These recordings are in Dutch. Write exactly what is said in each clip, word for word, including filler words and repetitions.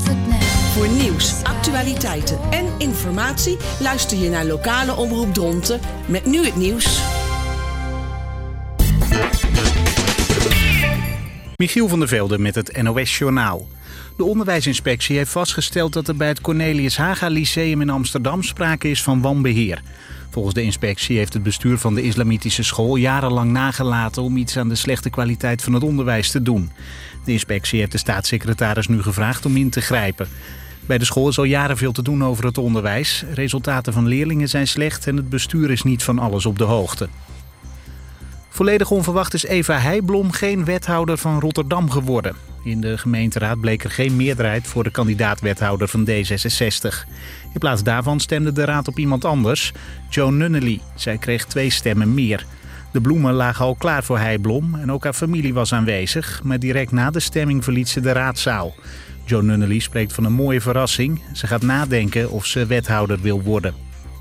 het net. Voor nieuws, actualiteiten en informatie luister je naar lokale omroep Dronten met nu het nieuws. Michiel van der Velde met het N O S-journaal. De onderwijsinspectie heeft vastgesteld dat er bij het Cornelius Haga Lyceum in Amsterdam sprake is van wanbeheer. Volgens de inspectie heeft het bestuur van de islamitische school jarenlang nagelaten om iets aan de slechte kwaliteit van het onderwijs te doen. De inspectie heeft de staatssecretaris nu gevraagd om in te grijpen. Bij de school is al jaren veel te doen over het onderwijs. Resultaten van leerlingen zijn slecht en het bestuur is niet van alles op de hoogte. Volledig onverwacht is Eva Heijblom geen wethouder van Rotterdam geworden. In de gemeenteraad bleek er geen meerderheid voor de kandidaat-wethouder van D zesenzestig. In plaats daarvan stemde de raad op iemand anders, Joan Nunnally. Zij kreeg twee stemmen meer. De bloemen lagen al klaar voor Heijblom en ook haar familie was aanwezig. Maar direct na de stemming verliet ze de raadzaal. Joan Nunnally spreekt van een mooie verrassing. Ze gaat nadenken of ze wethouder wil worden.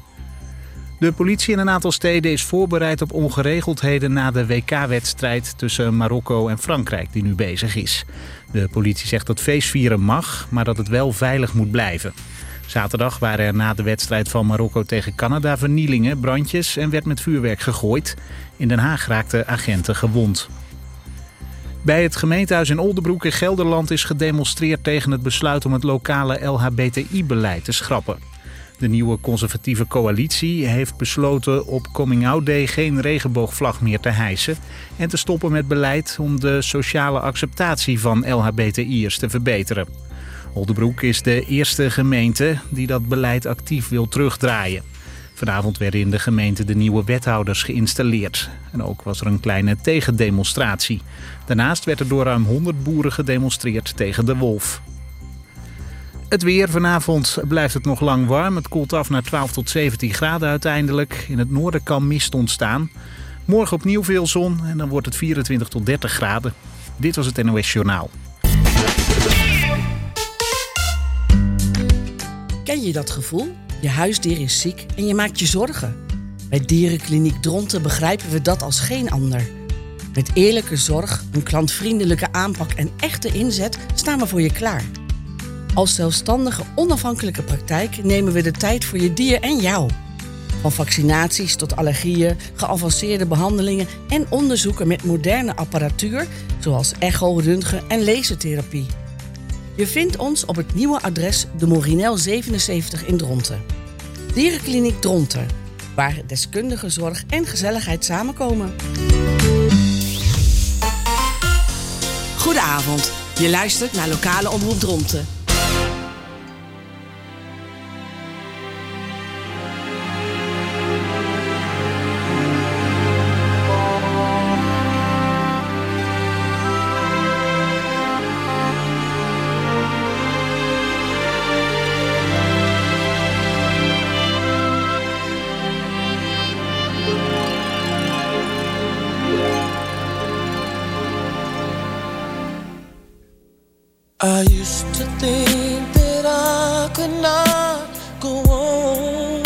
De politie in een aantal steden is voorbereid op ongeregeldheden na de W K-wedstrijd tussen Marokko en Frankrijk die nu bezig is. De politie zegt dat feestvieren mag, maar dat het wel veilig moet blijven. Zaterdag waren er na de wedstrijd van Marokko tegen Canada vernielingen, brandjes en werd met vuurwerk gegooid. In Den Haag raakten agenten gewond. Bij het gemeentehuis in Oldebroek in Gelderland is gedemonstreerd tegen het besluit om het lokale L H B T I-beleid te schrappen. De nieuwe conservatieve coalitie heeft besloten op Coming Out Day geen regenboogvlag meer te hijsen en te stoppen met beleid om de sociale acceptatie van L H B T I'ers te verbeteren. Oldebroek is de eerste gemeente die dat beleid actief wil terugdraaien. Vanavond werden in de gemeente de nieuwe wethouders geïnstalleerd. En ook was er een kleine tegendemonstratie. Daarnaast werd er door ruim honderd boeren gedemonstreerd tegen de wolf. Het weer. Vanavond blijft het nog lang warm. Het koelt af naar twaalf tot zeventien graden uiteindelijk. In het noorden kan mist ontstaan. Morgen opnieuw veel zon en dan wordt het vierentwintig tot dertig graden. Dit was het N O S Journaal. Ken je dat gevoel? Je huisdier is ziek en je maakt je zorgen. Bij Dierenkliniek Dronten begrijpen we dat als geen ander. Met eerlijke zorg, een klantvriendelijke aanpak en echte inzet staan we voor je klaar. Als zelfstandige, onafhankelijke praktijk nemen we de tijd voor je dier en jou. Van vaccinaties tot allergieën, geavanceerde behandelingen en onderzoeken met moderne apparatuur zoals echo, röntgen en lasertherapie. Je vindt ons op het nieuwe adres de Morinel zevenenzeventig in Dronten. Dierenkliniek Dronten, waar deskundige zorg en gezelligheid samenkomen. Goedenavond, je luistert naar lokale omroep Dronten. I used to think that I could not go on,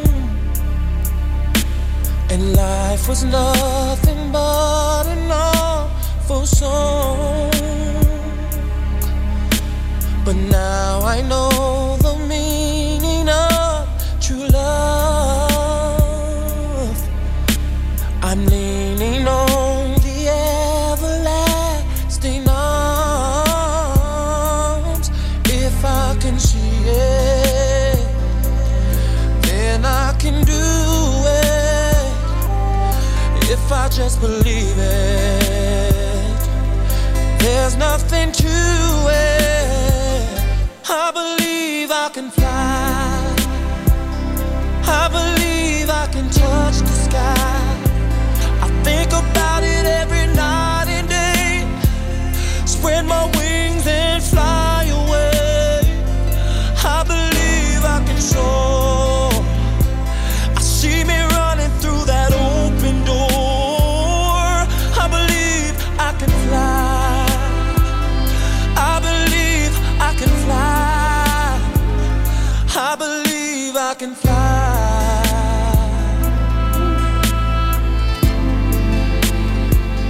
and life was nothing but an awful song. But now I know the meaning of true love. I'm leaning on the everlasting arms. If I can see it, then I can do it. If I just believe it, there's nothing to it. I believe I can fly. I believe I can touch the sky. I think about it every night and day. Spread my wings and fly away. I believe I can soar. I see me running through that open door. I believe I can fly. I believe I can fly. I believe I can fly.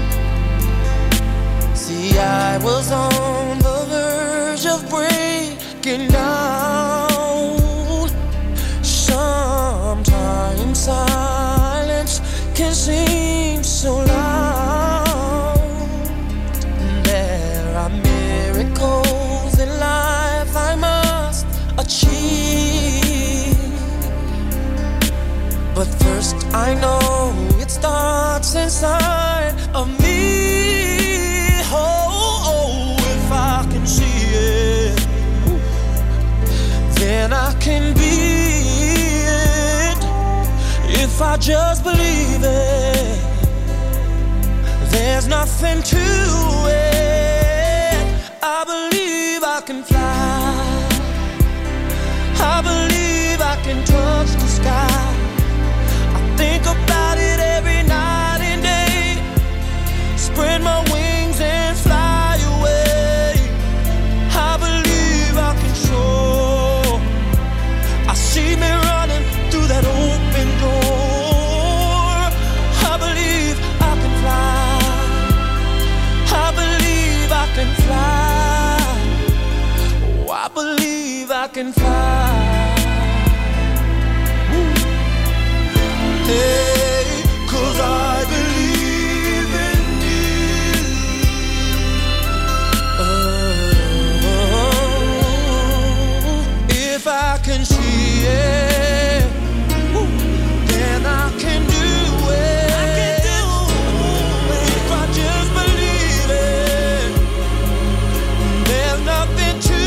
See, I was on the verge of breaking looking down. Sometimes silence can seem so loud. There are miracles in life I must achieve. But first I know it starts inside of me. Oh, oh, if I can see it, then I can be it. If I just believe it, there's nothing to it. I believe I can fly. I believe I can touch the sky. Think about it every night and day. Spread my wings and fly away. I believe I can soar. I see me running through that open door. I believe I can fly. I believe I can fly. Oh, I believe I can fly. Hey, 'cause I believe in you. Oh, if I can see it, then I can do it. I can do it. If I just believe it, there's nothing to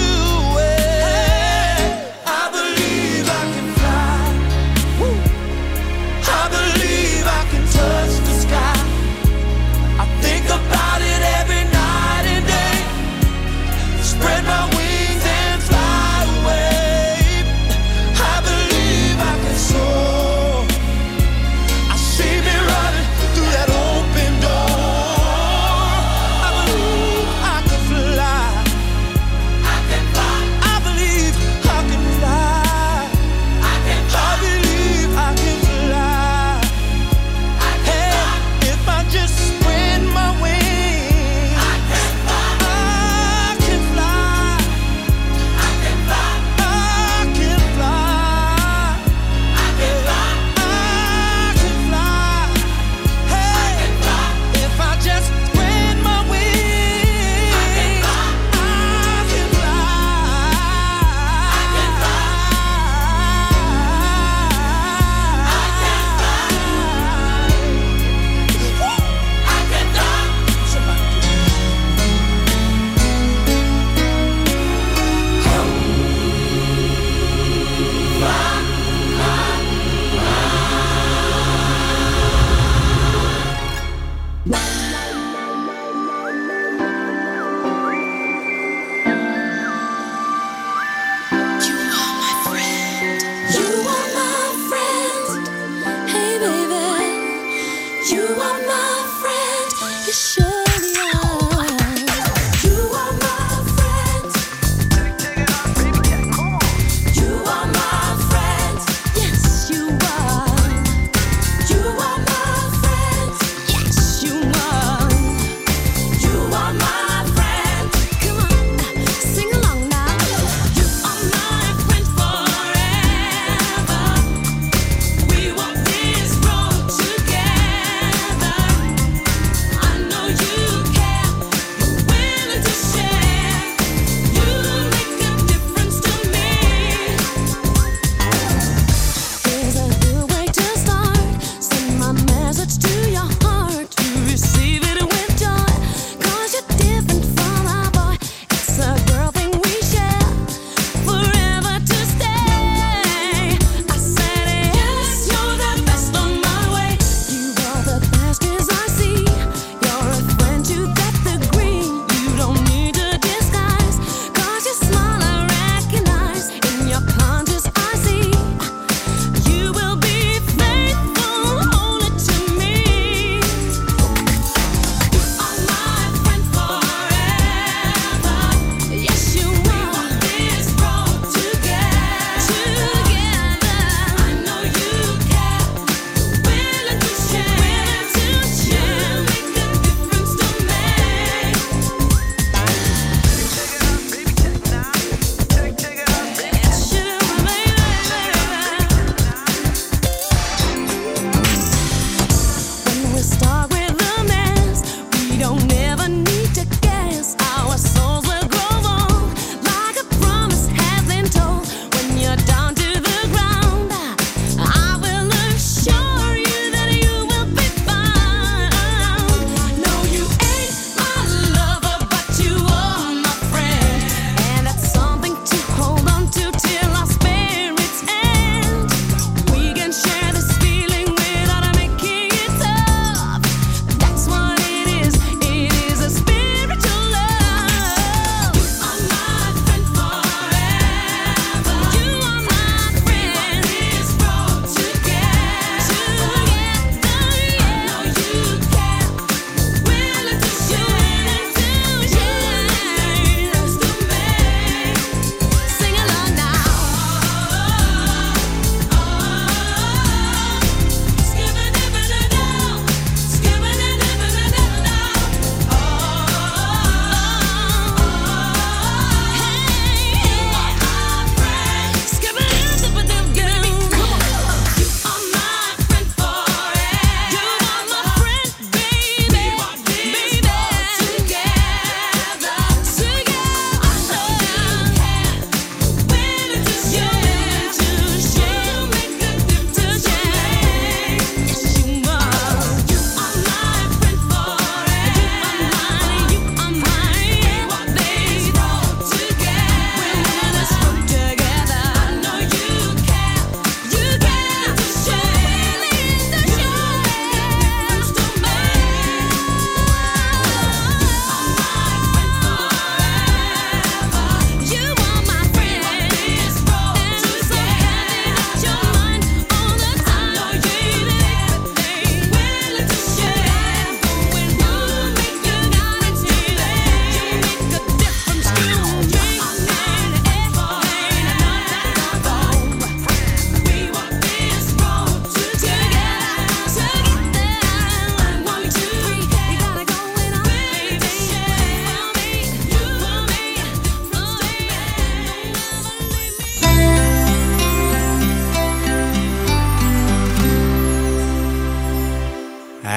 it. I believe I can fly. I believe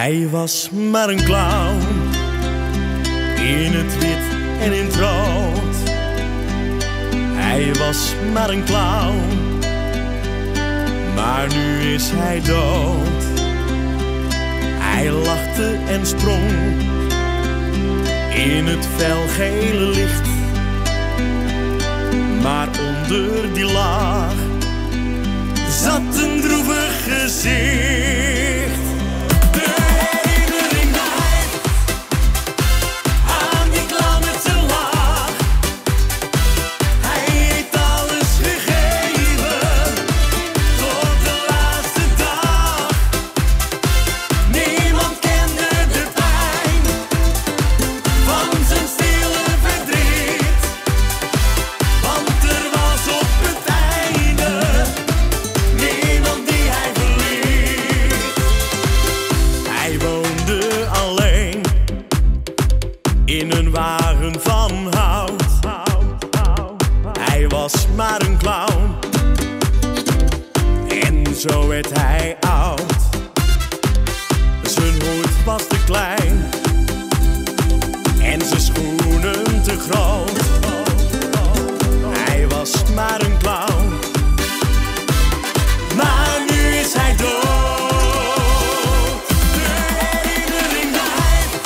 Hij was maar een clown, in het wit en in het rood. Hij was maar een clown, maar nu is hij dood. Hij lachte en sprong in het felgele licht, maar onder die laag zat een droevig gezicht. De herinnering blijft aan die clown met zijn laag. Hij heeft alles gegeven tot de laatste dag. Niemand kende de pijn van zijn stille verdriet, want er was op het einde niemand die hij verliet. Hij woonde alleen in een wagen van hout. Hij was maar een clown en zo werd hij oud. Zijn hoed was te klein en zijn schoenen te groot. Hij was maar een clown, maar nu is hij dood. De herinnering blijft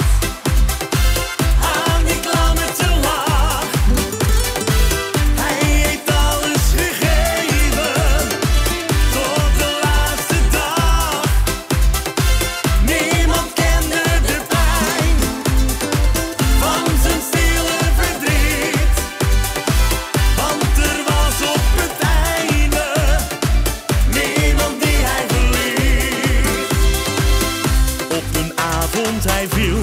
aan die clown met zijn laag. Hij heeft alles gegeven tot de laatste dag. Niemand kende de pijn van zijn stille verdriet, want er was op het einde niemand die hij verliet. Op een avond hij viel,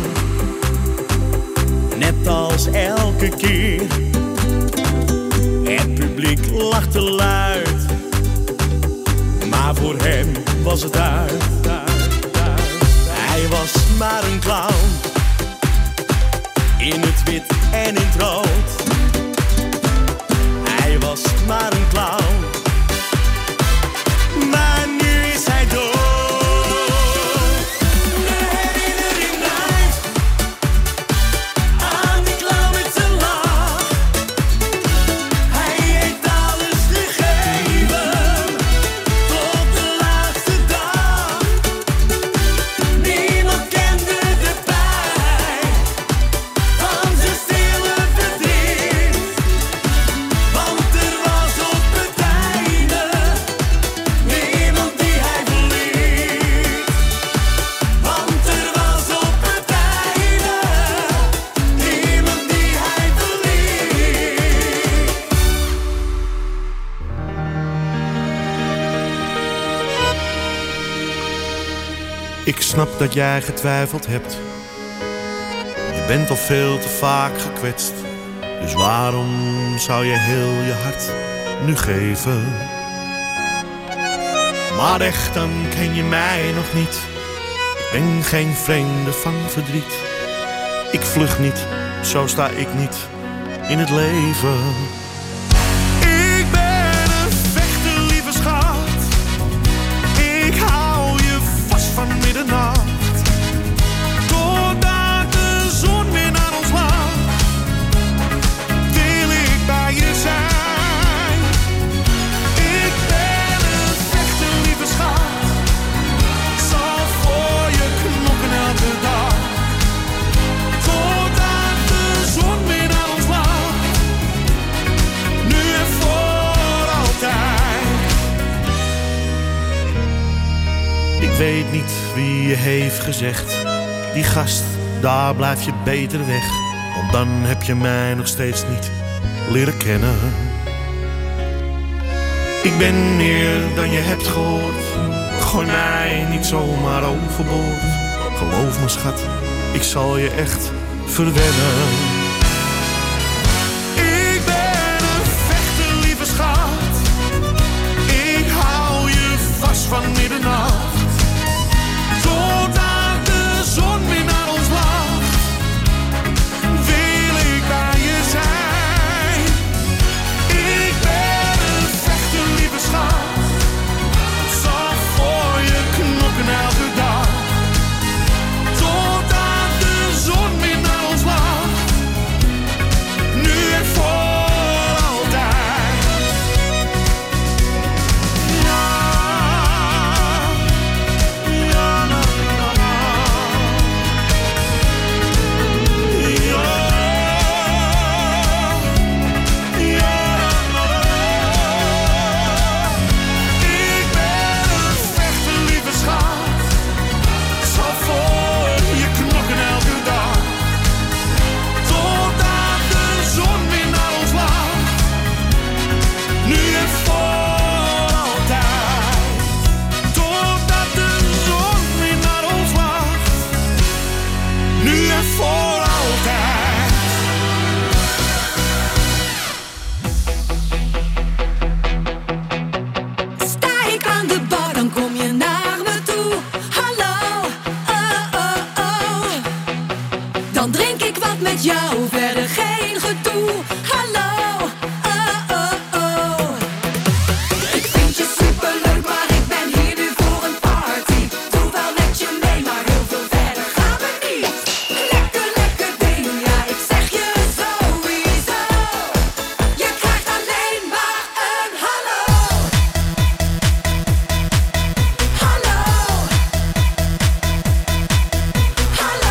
net als elke keer. Het publiek lachte luid, maar voor hem was het uit. Hij was maar een clown, in het wit en in het rood. Hij was maar een clown, maar nu is hij dood. De herinnering blijft aan die clown met zijn laag. Hij heeft alles gegeven tot de laatste dag. Niemand kende de pijn van zijn stille verdriet, want er was op het einde niemand die hij verliet. Want er was op het einde niemand die hij verliet. Ik snap dat jij getwijfeld hebt. Je bent al veel te vaak gekwetst. Dus waarom zou je heel je hart nu geven? Maar echt, dan ken je mij nog niet. Ik ben geen vreemde van verdriet. Ik vlug niet, zo sta ik niet in het leven. Ik ben een vechter, lieve schat. Ik hou je vast van middernacht, totdat de zon weer naar ons laat. Wil ik bij je zijn. Ik ben een vechter, lieve schat. Zal voor je knokken elke dag, totdat de zon weer naar ons laat. Nu en voor altijd. Ik weet niet wie je heeft gezegd, die gast, daar blijf je beter weg. Want dan heb je mij nog steeds niet leren kennen. Ik ben meer dan je hebt gehoord. Gooi mij niet zomaar overboord. Geloof me schat, ik zal je echt verwennen. Ik ben een vechter, lieve schat. Ik hou je vast van middernacht, totdat de zon weer naar ons lacht. Wil ik bij je zijn. Ik ben een vechter, lieve schat. Zal voor je knokken elke dag, kom je naar me toe. Hallo, oh, oh, oh. Dan drink ik wat met jou, verder geen gedoe. Hallo, oh, oh, oh. Ik vind je superleuk, maar ik ben hier nu voor een party. Doe wel met je mee, maar heel veel verder gaan we niet. Lekker, lekker ding, ja, ik zeg je sowieso. Je krijgt alleen maar een hallo. Hallo. Hallo.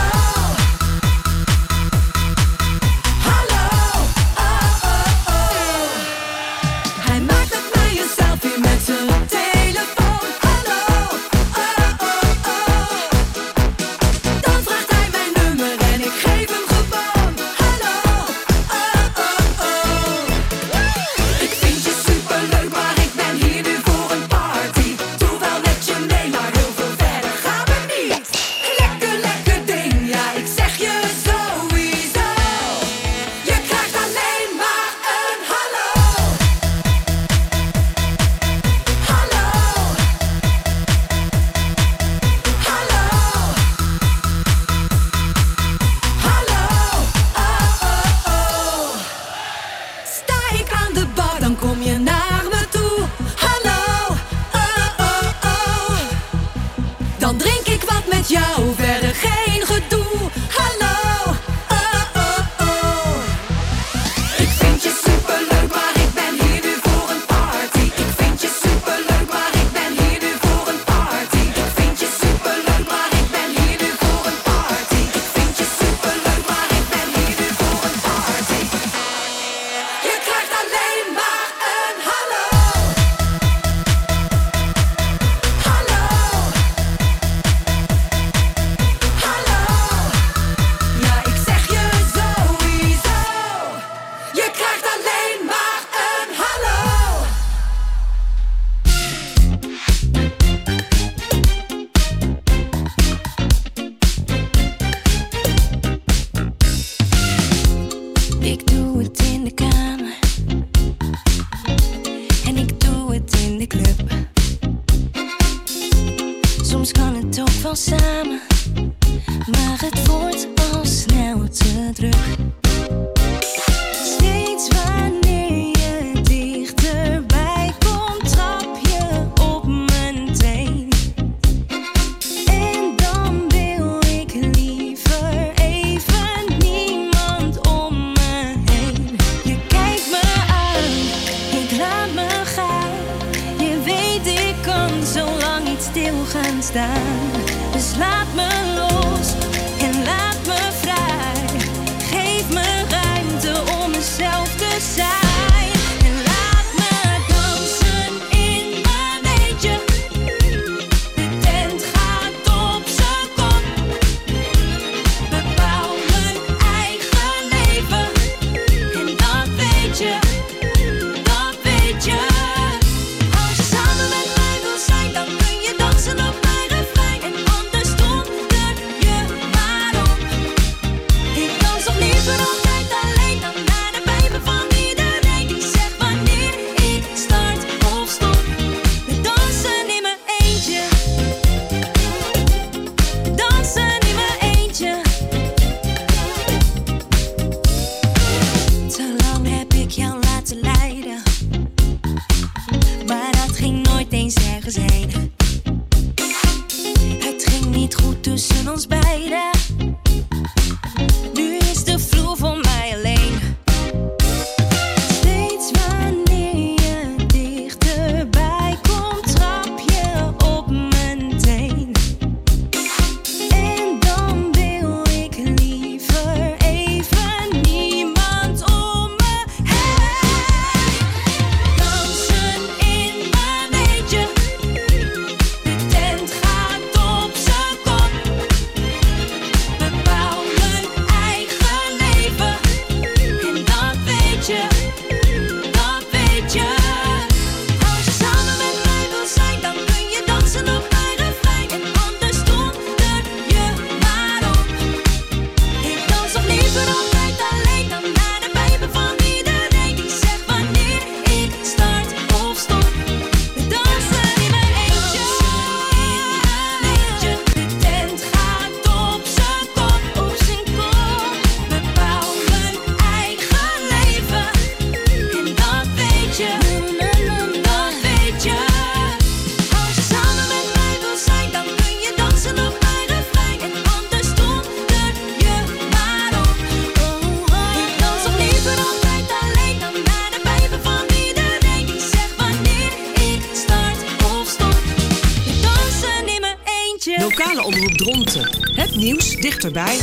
Hallo. Oh, oh, oh. Hij maakt met mij een selfie met zijn telefoon. Hallo. Oh, oh, oh. Dan vraagt hij mijn nummer en ik geef hem gewoon. Hallo. Oh, oh, oh. Ik vind je superleuk, maar ik ben hier nu voor een party. Doe wel met je mee, maar heel veel verder gaan we niet. Lekker, lekker ding, ja, ik zeg je sowieso. Je krijgt alleen maar een hallo. Hallo. Hallo. Hallo. Oh, oh, oh. Sta ik aan de bar, dan kom je naar me toe. Hallo. Oh, oh, oh. Dan drink ik wat met jou, verder geen gedoe. Hallo. Oh, oh, oh. Ik vind je superleuk, maar ik ben hier nu voor een party. Ik vind je superleuk, maar ik ben hier nu voor een party. Ik vind je superleuk, maar ik ben hier nu voor een party. Ik vind je superleuk, maar ik ben hier nu voor een party. Je krijgt alleen maar een hallo. Hallo. Hallo. Ja, ik zeg je sowieso. Je krijgt alleen maar een hallo. Ik doe het in de kamer en ik doe het in de club. Soms kan het ook wel samen, maar het wordt al snel te druk. Steeds wanneer je dichterbij komt, trap je op mijn teen. En dan wil ik liever even niemand om me heen. Je kijkt me aan, ik laat me gaan. Je weet ik kan zo lang niet stil gaan staan. Dus laat me los en laat me vrij. Geef me ruimte om mezelf te zijn. En laat me dansen in mijn eentje. De tent gaat op z'n kop. Bepaal mijn eigen leven. En dat weet je, dat weet je. Als je samen met mij wil zijn, dan kun je dansen op mijn refrein. En anders donder Dronten. Het nieuws dichterbij.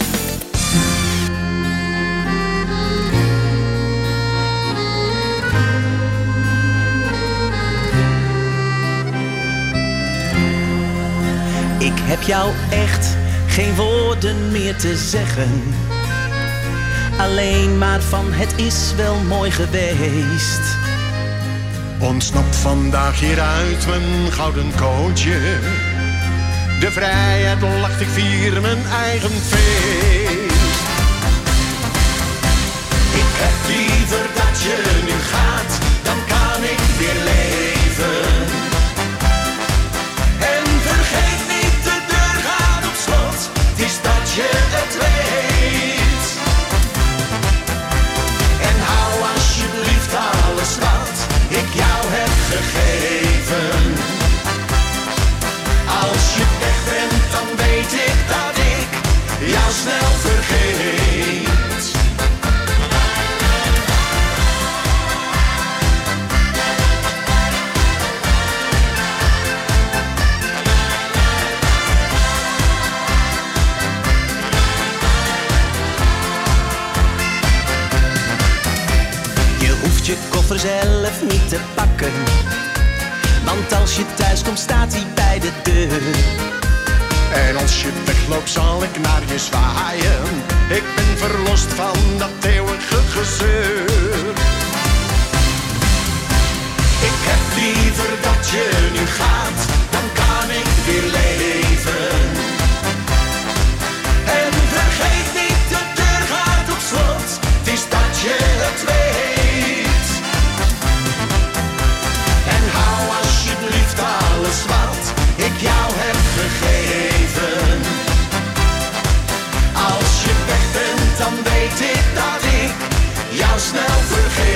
Ik heb jou echt geen woorden meer te zeggen. Alleen maar van het is wel mooi geweest. Ontsnap vandaag hieruit mijn gouden kootje. De vrijheid lacht, ik vier mijn eigen feest. Ik heb liever dat je nu gaat, dan kan ik weer leven. En vergeet niet, de deur gaat op slot, het is dat je het weet. En hou alsjeblieft alles wat ik jou heb gegeven. Als je weg bent, dan weet ik dat ik jou snel vergeet. Je hoeft je koffer zelf niet te pakken, want als je thuis komt staat hij bij de deur. En als je wegloopt zal ik naar je zwaaien. Ik ben verlost van dat eeuwige gezeur. Ik heb liever dat je nu gaat, dan kan ik weer leven. En vergeet niet, de deur gaat op slot, het is dat je het weet. En hou alsjeblieft alles wat ik jou heb gegeven. Als je weg bent, dan weet ik dat ik jou snel vergeet.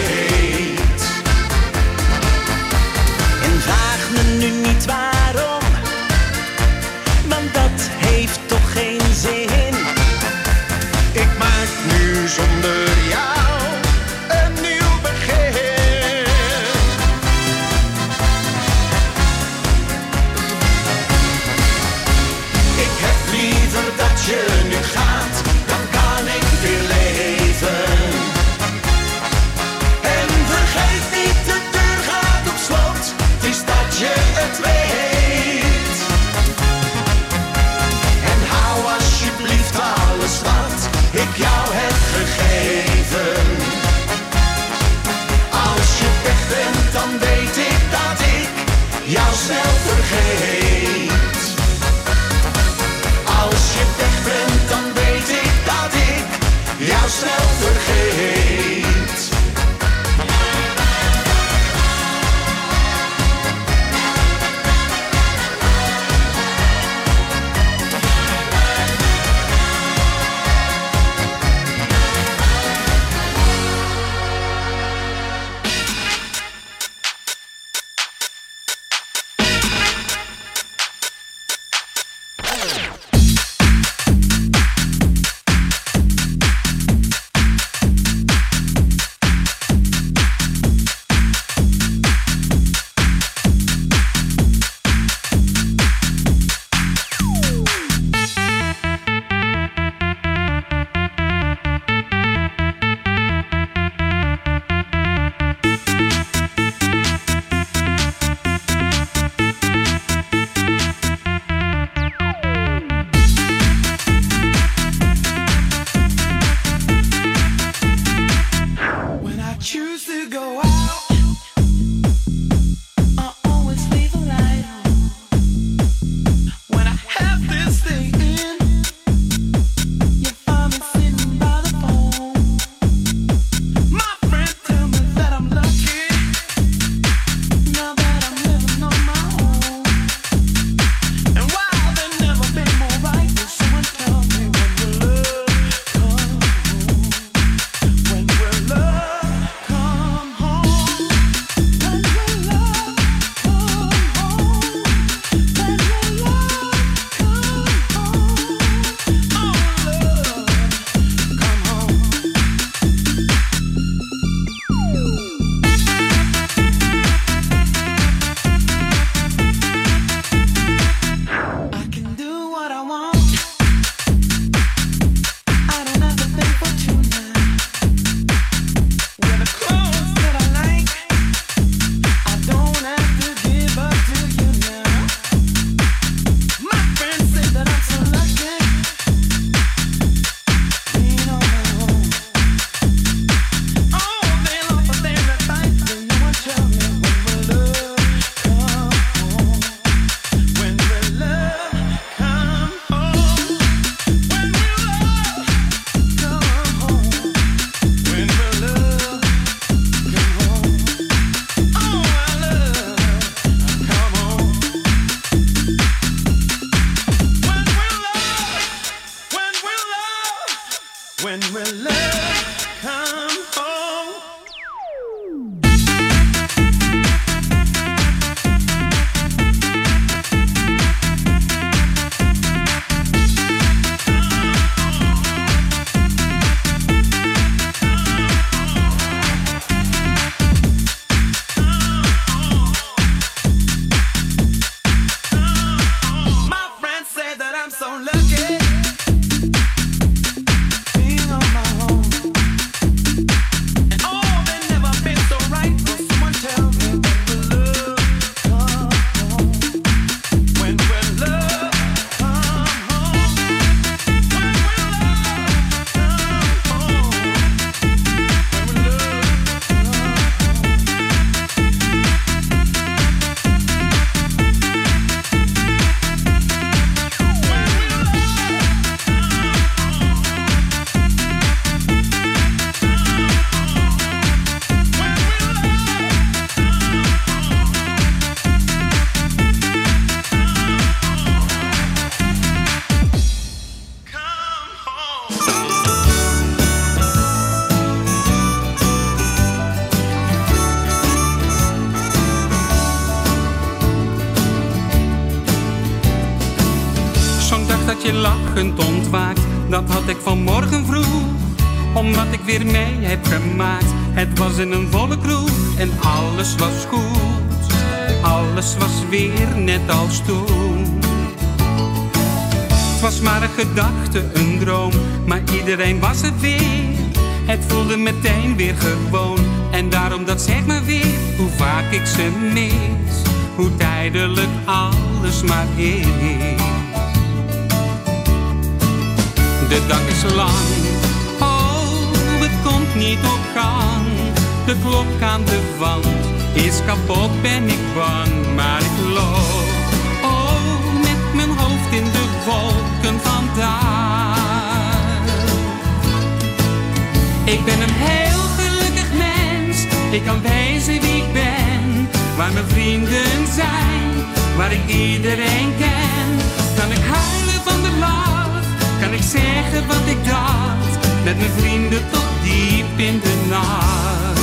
lachend ontwaakt. Dat had ik vanmorgen vroeg, omdat ik weer mee heb gemaakt. Het was in een volle kroeg en alles was goed. Alles was weer net als toen. Het was maar een gedachte, een droom, maar iedereen was er weer. Het voelde meteen weer gewoon. En daarom dat zegt me weer hoe vaak ik ze mis. Hoe tijdelijk alles maar is. De dag is lang, oh, het komt niet op gang. De klok aan de wand is kapot, ben ik bang. Maar ik loop, oh, met mijn hoofd in de wolken vandaag. Ik ben een heel gelukkig mens. Ik kan wezen wie ik ben. Waar mijn vrienden zijn, waar ik iedereen ken. Kan ik huilen van de lach, kan ik zeggen wat ik dacht. Met mijn vrienden tot diep in de nacht.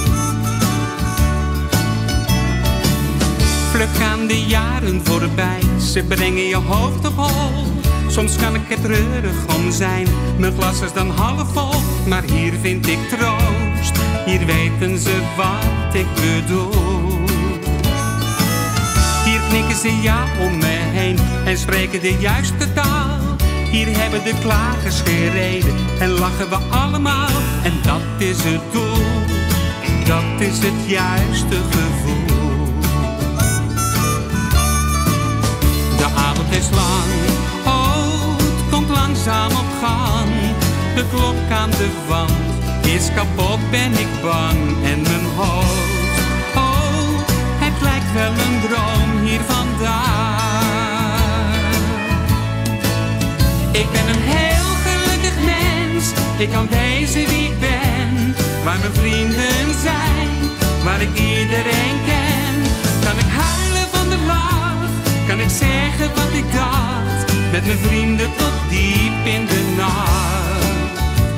Vlug gaan de jaren voorbij, ze brengen je hoofd op hol. Soms kan ik er treurig om zijn, mijn glas is dan half vol. Maar hier vind ik troost, hier weten ze wat ik bedoel. Hier knikken ze ja om me heen en spreken de juiste taal. Hier hebben de klagers gereden en lachen we allemaal. En dat is het doel, dat is het juiste gevoel. De avond is lang, oh, het komt langzaam op gang. De klok aan de wand is kapot, ben ik bang. En mijn hoofd, oh, het lijkt wel een droom hier vandaag. Ik ben een heel gelukkig mens, ik kan wezen wie ik ben. Waar mijn vrienden zijn, waar ik iedereen ken. Kan ik huilen van de lach, kan ik zeggen wat ik dacht. Met mijn vrienden tot diep in de nacht.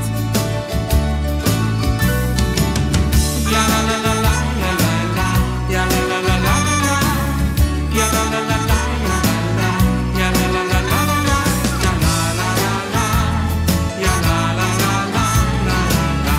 Ja la la la la, la la la, ja la la la la la, ja la la la la, ja la la la la la, ja la la la la, ja la la la la, la la.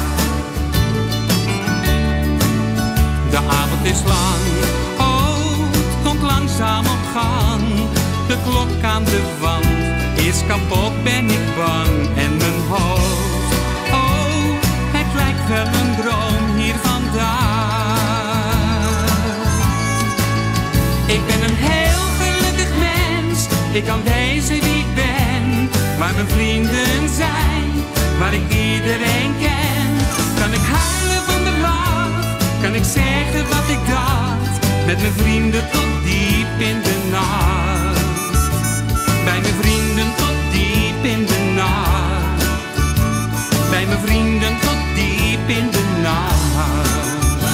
De avond is lang, oh, het komt langzaam op gang. De klok aan de wand is kapot, ben ik bang. En mijn hoofd, oh, het lijkt wel een droom hier vandaag. Ik ben een heel gelukkig mens, ik kan wezen wie ik ben. Waar mijn vrienden zijn, waar ik iedereen ken. Kan ik huilen van de lach, kan ik zeggen wat ik dacht. Met mijn vrienden tot diep in de nacht. Bij mijn vrienden tot diep in de nacht. Bij mijn vrienden tot diep in de nacht.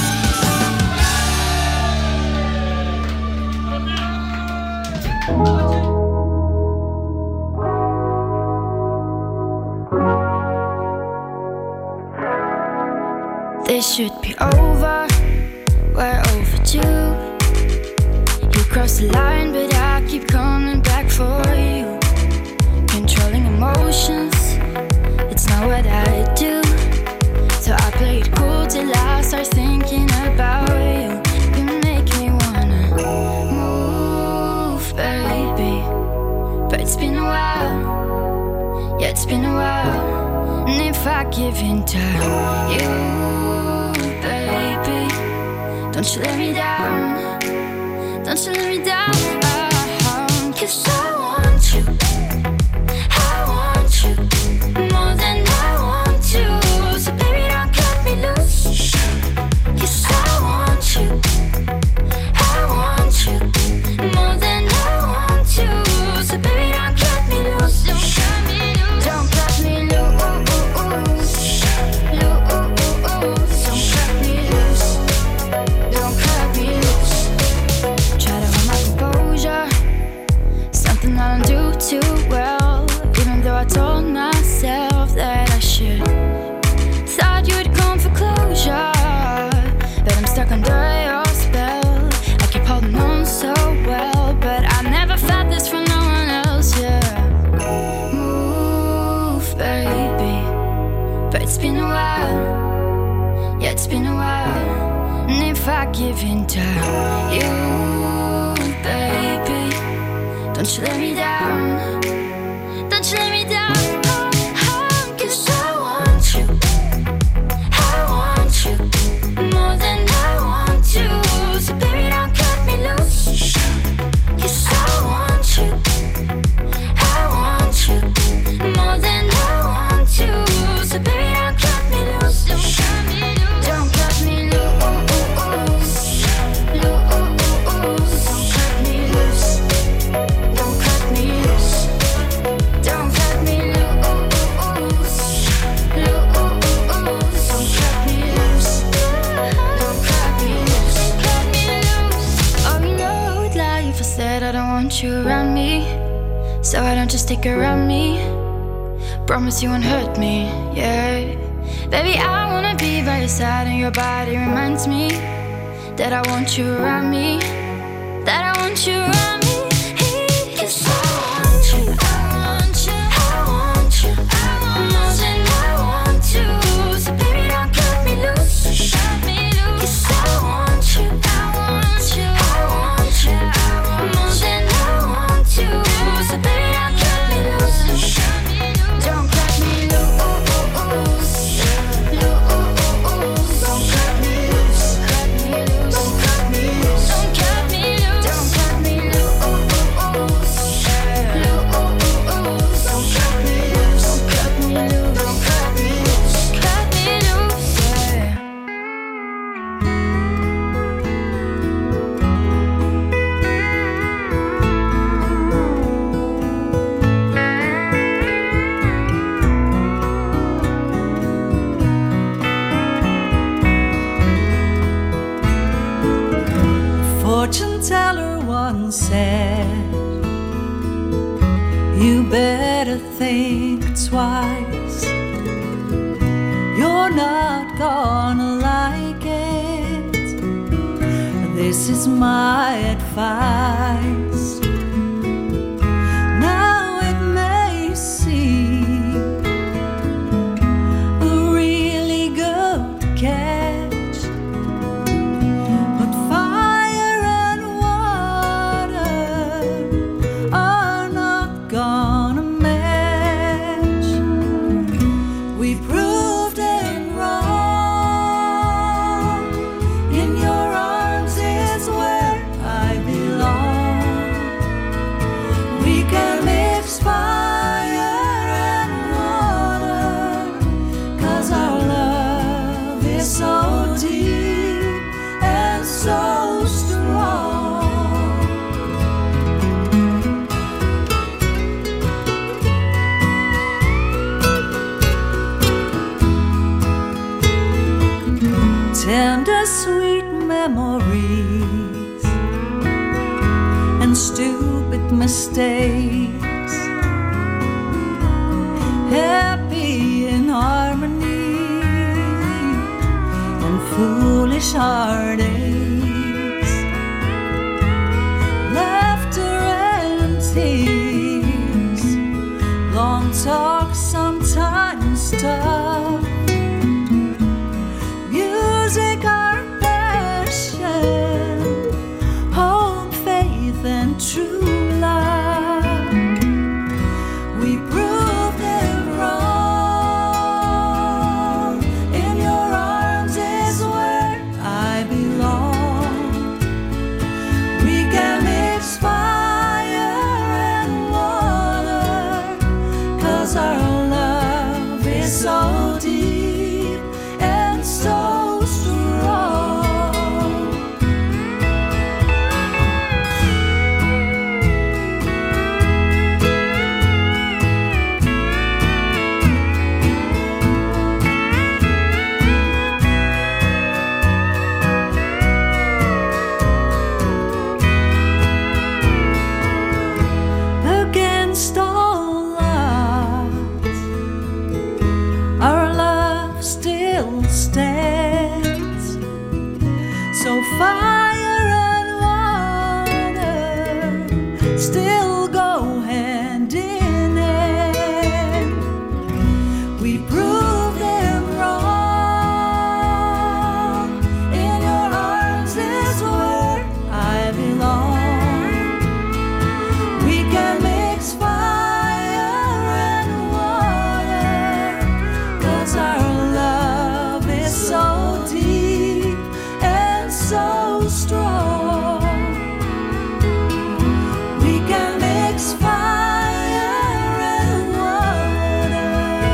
This should be over, we're overdue. You crossed the line, but I keep coming back for you. Controlling emotions, it's not what I do. So I play it cool till I start thinking about you. You make me wanna move, baby. But it's been a while, yeah, it's been a while. And if I give in to you, baby, don't you let me down. Don't you let me down, uh-huh. 'Cause I want you, I want you, more than I want you. So baby don't cut me loose. 'Cause I want you, I want you, more than I want you. So baby don't cut me loose. Don't cut me loose. Don't cut me loose. Loose. Don't cut me loose. Don't cut me loose. Try to hold my composure, something I don't do too well. Even though I told myself that I should. Thought you'd come for closure, but I'm stuck under your spell. I keep holding on so well, but I never felt this from no one else, yeah. if I give in to you, baby. Don't you let me down. Don't you let me down. Cause I want you. I want you more than I want you. So baby, don't cut me loose. Cause I want you. I want you more than I want you. So baby, don't cut me loose. Don't cut me loose. Don't cut me loose. Don't cut me loose. Don't cut me loose. Don't cut me loose. Cut me loose. Oh, you know I would lie if I said I don't want you around me. So why don't you stick around me? Promise you won't hurt me, yeah. Baby, I wanna be by your side, and your body reminds me that I want you around me. That I want you around me. Cause I want you, I want you, I want you, I want more than I want to. So baby, don't cut me loose. Cut me loose. Cause I want you, I want you, I want you, I want more than I want to. So baby, don't cut me loose. Don't cut me loose. Don't cut me loose. Cut me loose. Don't cut me loose. Don't cut me loose. Don't cut me loose. Don't cut me loose. Don't cut me loose. Don't cut me loose. Cut me loose. Yeah. Fortune teller once said, you better think twice. You're not gonna like it. This is my advice. Now it may seem a really good catch, but fire and water are not gonna match. We proved it wrong. In your arms is where I belong. We can mix fire and water, 'cause our love is so deep and so strong. Tender sweet memories and stupid mistakes, happy in harmony and foolish heartaches, laughter and tears, long talk sometimes tough, music our passion, hope, faith and true love. We proved them wrong. In your arms is where I belong. We can mix fire and water, 'cause our love is so deep and so strong. Against all odds, our love still stands. So fire and water still go hand in hand. We proved them wrong. In your arms strong. We can mix fire and water.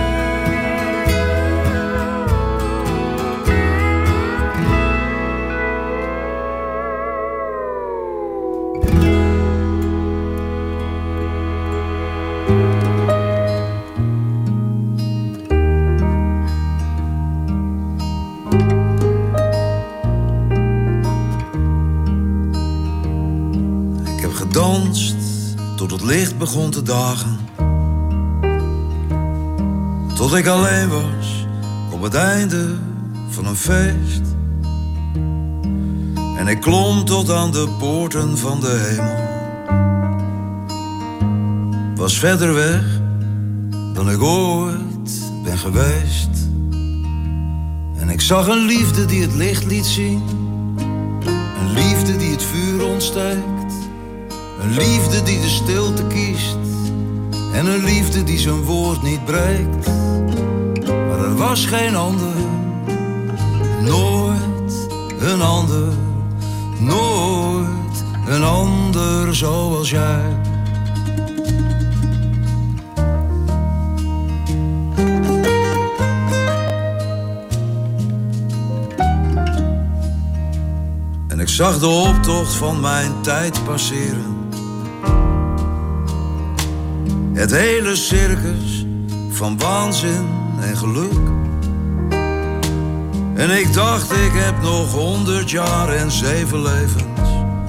Gedanst tot het licht begon te dagen, tot ik alleen was op het einde van een feest. En ik klom tot aan de poorten van de hemel, was verder weg dan ik ooit ben geweest. En ik zag een liefde die het licht liet zien, een liefde die het vuur ontsteekt. Een liefde die de stilte kiest en een liefde die zijn woord niet breekt. Maar er was geen ander, nooit een ander, nooit een ander zoals jij. En ik zag de optocht van mijn tijd passeren, het hele circus van waanzin en geluk. En ik dacht, ik heb nog honderd jaar en zeven levens.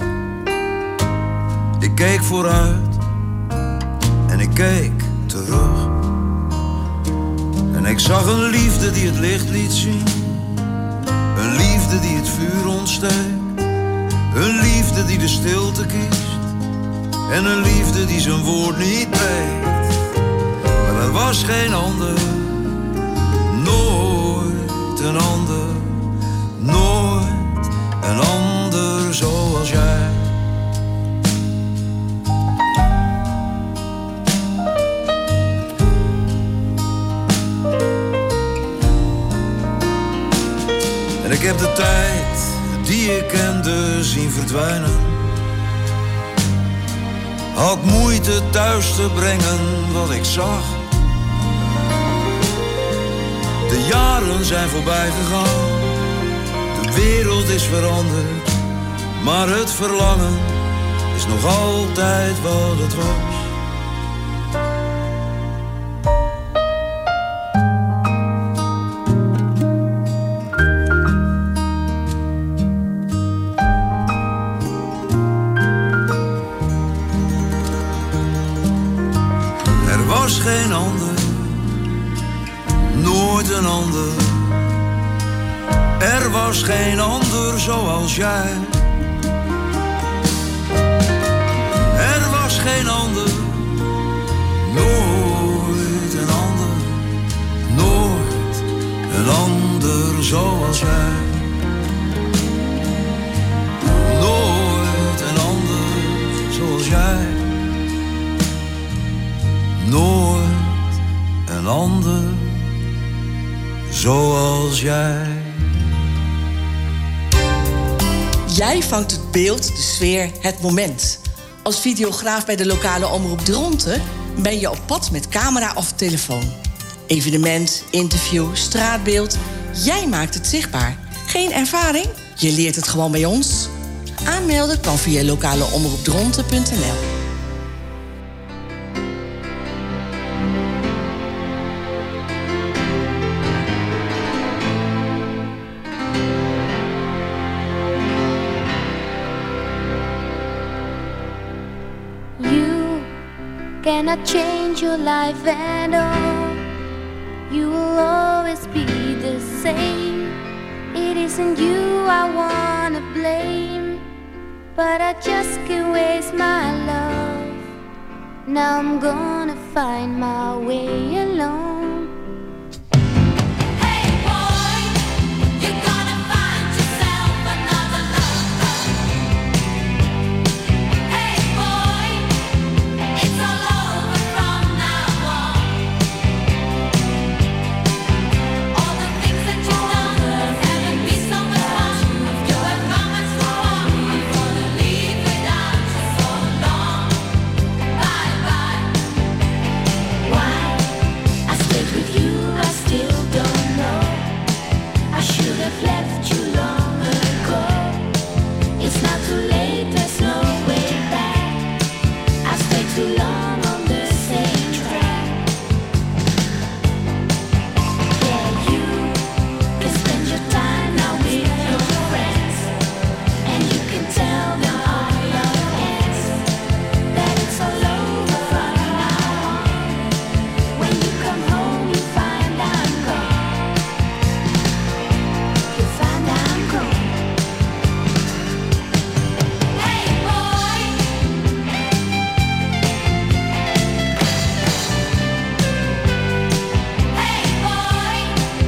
Ik keek vooruit en ik keek terug. En ik zag een liefde die het licht liet zien, een liefde die het vuur ontsteekt, een liefde die de stilte kiest en een liefde die zijn woord niet breekt. Maar er was geen ander, nooit een ander, nooit een ander zoals jij. En ik heb de tijd die ik kende zien verdwijnen, had moeite thuis te brengen wat ik zag. De jaren zijn voorbij gegaan, de wereld is veranderd, maar het verlangen is nog altijd wat het was. Geen ander, nooit een ander. Er was geen ander zoals jij. Er was geen ander, nooit een ander, nooit een ander zoals jij. Nooit een ander zoals jij. Nooit een ander zoals jij. Jij vangt het beeld, de sfeer, het moment. Als videograaf bij de lokale omroep Dronten ben je op pad met camera of telefoon. Evenement, interview, straatbeeld. Jij maakt het zichtbaar. Geen ervaring? Je leert het gewoon bij ons. Aanmelden kan via lokaleomroepdronten punt n l. Cannot change your life at all. You will always be the same. It isn't you I wanna blame, but I just can't waste my love. Now I'm gonna find my way alone. All the things that you've done haven't been so much fun. You have come and so on. too late, there's no way back. I stayed too long on the same track. Yeah, you can spend your time now with your friends, and you can tell them all your ends that it's all over from now on. When you come home, you find I'm gone. You find I'm gone. Hey boy, hey boy,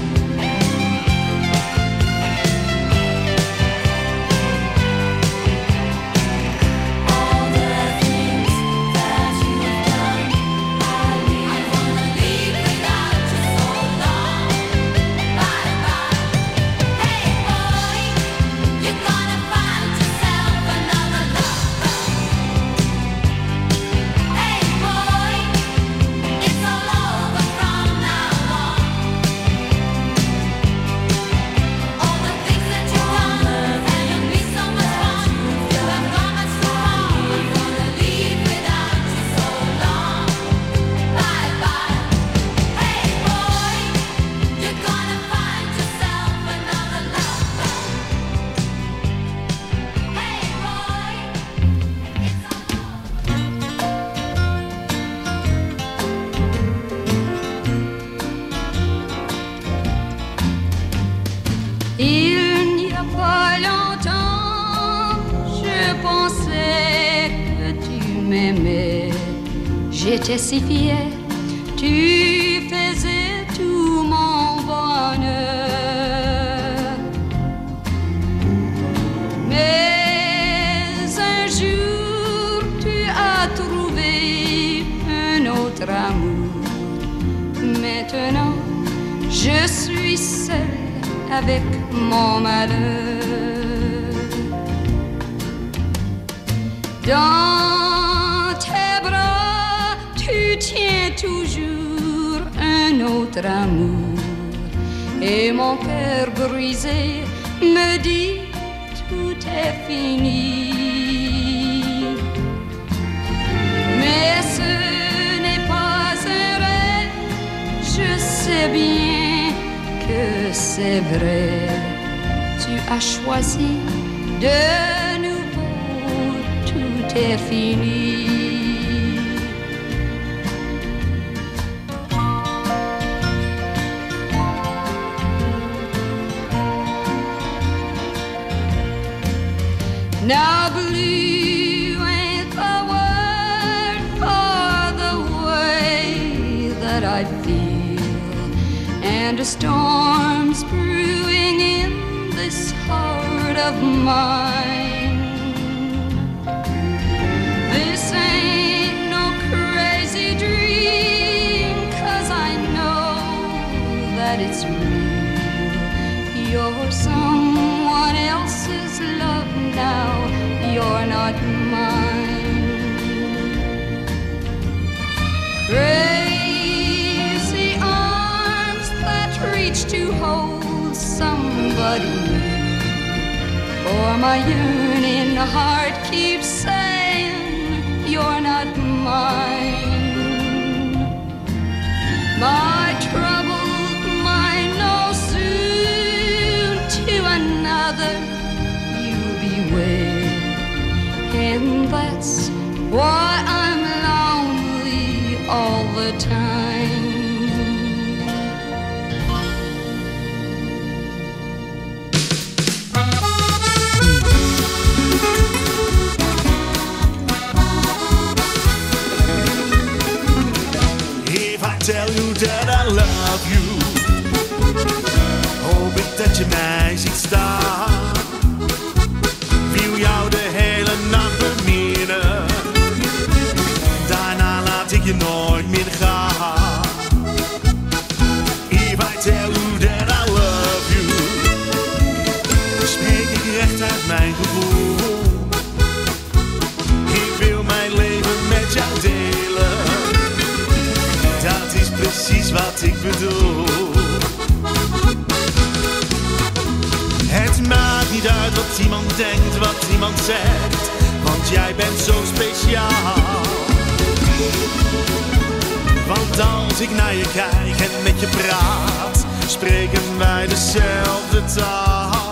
all the things that you've done, I leave. I wanna leave without you so long. Bye bye. Hey boy, you're gonna find yourself another lover. Hey boy, it's all over from now on. All the things that you've done haven't been so much fun. You have gone much too far. I'm gonna leave without you so long. Bye bye. Hey boy, you're gonna find yourself another lover. Hey boy, it's all over. Il n'y a pas longtemps, je pensais que tu m'aimais. J'étais si fière, tu faisais tout mon bonheur. Mais un jour, tu as trouvé un autre amour. Maintenant, je suis seule avec mon malheur. Dans tes bras, tu tiens toujours un autre amour. Et mon cœur brisé me dit tout est fini. Mais ce n'est pas un rêve, je sais bien que c'est vrai. Tu as choisi de nouveau, tout est fini. Now blue ain't the word for the way that I feel, and a storm's brewing in this heart of mine. This ain't no crazy dream, 'cause I know that it's real. You're someone else's love now, you're not mine. Crazy arms that reach to hold somebody new, for my yearning heart keeps saying you're not mine. My troubled mind knows soon to another you'll be wed, and that's why I'm lonely all the time. If I tell you that I love you, hoop ik dat je mij ziet staan. Wil jou de hele nacht beminnen, daarna laat ik je nooit meer gaan. If I tell you that I love you, spreek ik recht uit mijn gevoel. Ik wil mijn leven met jou delen, dat is precies wat ik bedoel. Het maakt niet uit wat wat iemand denkt, wat iemand zegt, want jij bent zo speciaal. Want als ik naar je kijk en met je praat, spreken wij dezelfde taal.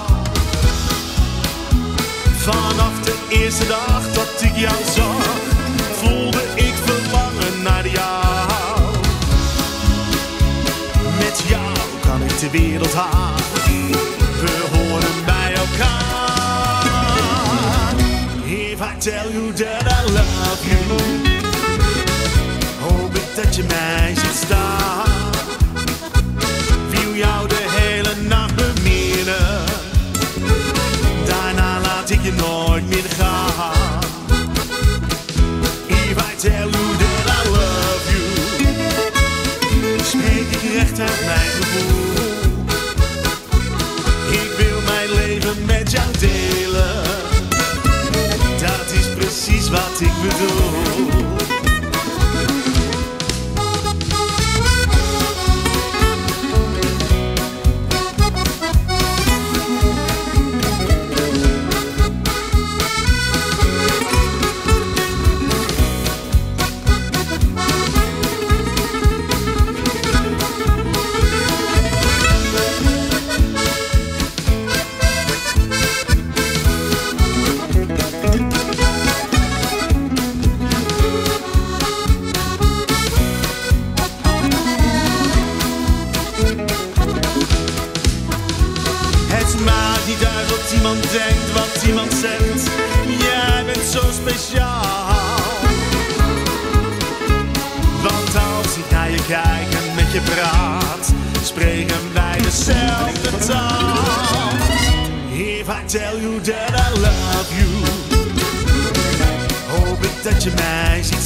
Vanaf de eerste dag dat ik jou zag, voelde ik verlangen naar jou. Met jou kan ik de wereld aan, we horen bij elkaar. If I tell you that I love you, hoop ik dat je mij ziet staan. Wil jou de hele nacht beminnen, daarna laat ik je nooit meer gaan. If I tell you that I love you, spreek ik recht uit mijn gevoel. Ik wil mijn leven met jou delen, dat is precies wat ik bedoel. Denkt wat iemand zegt, jij bent zo speciaal. Want als ik naar je kijk en met je praat, spreken wij dezelfde taal. If I tell you that I love you, hoop ik dat je mij ziet